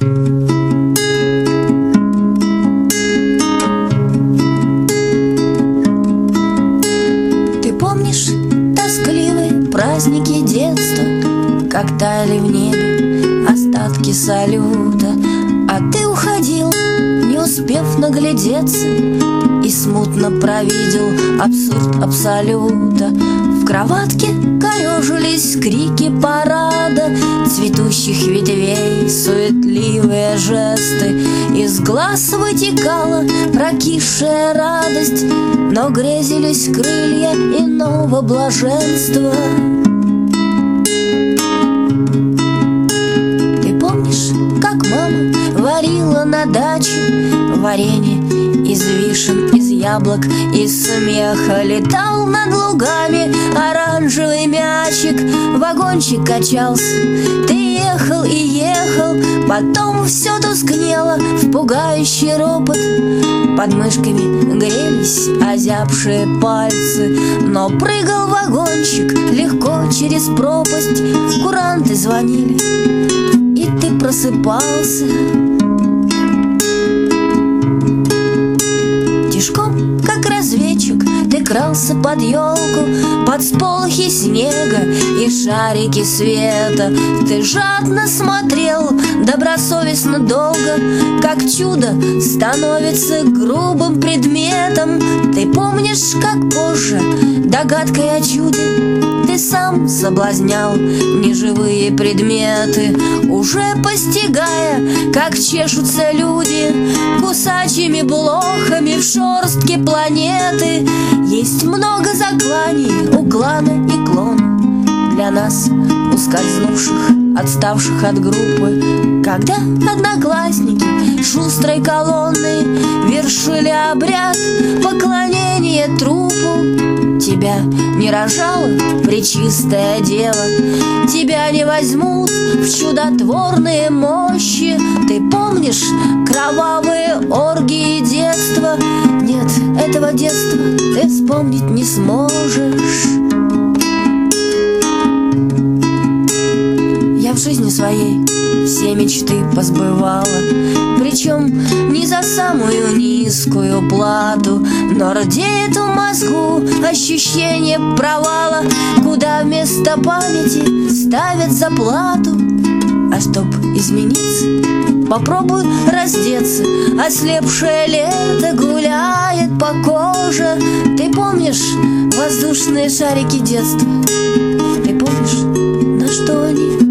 Ты помнишь тоскливые праздники детства, как таяли в небе остатки салюта, а ты уходил, не успев наглядеться, и смутно провидел абсурд абсолюта. В кроватке корежились крики парада цветущих ветвей, суетливые жесты. Из глаз вытекала прокисшая радость, но грезились крылья иного блаженства. Ты помнишь, как мама варила на даче варенье из вишен, из яблок, из смеха? Летал над лугами оранжевый мячик, вагончик качался, ты ехал и ехал, потом все тускнело в пугающий ропот. Под мышками грелись озябшие пальцы, но прыгал вагончик легко через пропасть. Куранты звонили, и ты просыпался. Тишком, как разведчик, ты крался под елку, под сполохи снега и шарики света. Ты жадно смотрел, добросовестно долго, как чудо становится грубым предметом. Ты помнишь, как позже догадкой о чуде ты сам соблазнял неживые предметы, уже постигая, как чешутся люди кусачими блохами в шорстке планеты. Есть много закланий у клана и клона для нас, ускользнувших, отставших от группы, когда одноклассники шустрой колонной вершили обряд поклонения трупу. Тебя не рожала пречистая дева, тебя не возьмут в чудотворные мощи. Ты помнишь кровавые оргии детства? Нет, этого детства ты вспомнить не сможешь. Я в жизни своей все мечты позбывала, причем не за самую низкую плату, но рдеет в мозгу ощущение провала, куда вместо памяти ставят заплату. А чтоб измениться, попробуй раздеться, ослепшее лето гуляет по коже. Ты помнишь воздушные шарики детства? Ты помнишь, на что они